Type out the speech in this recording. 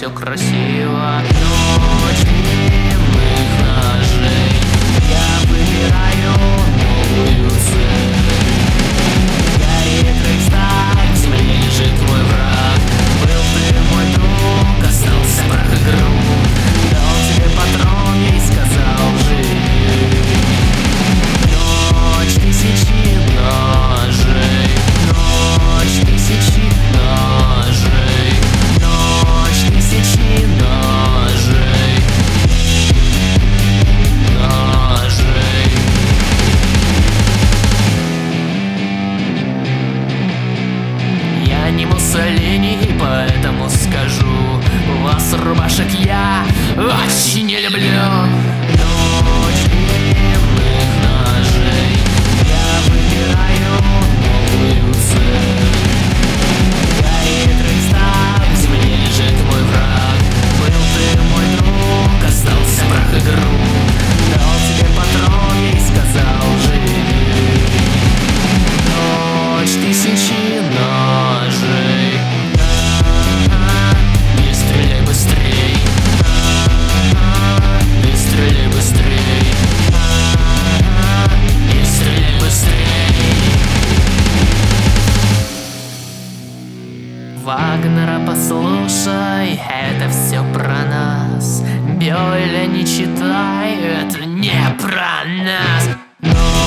все красиво. Ночь длинных ножей, я выбираю новую цель. Горит Рейхстаг, к земле лежит мой враг. Был ты мой друг, остался прах и грунт. Дал тебе патрон и сказал живи. Ночь тысячи ножей, ночь тысячи ножей, ночь тысячи ножей, ножей. Я не Муссолини, и поэтому скажу: вас, рубашек, я очень не люблю. Ночь длинных ножей, я выбираю новую цель. Горит Рейхстаг, к земле лежит мой враг. Был ты мой друг, остался прах и грунт. Дал тебе патрон и сказал живи. Ночь тысячи ножей, не стреляй быстрей, не стреляй быстрей, не стреляй быстрей. Вагнера послушай, это все про нас. Бёйля не читай, это не про нас. Но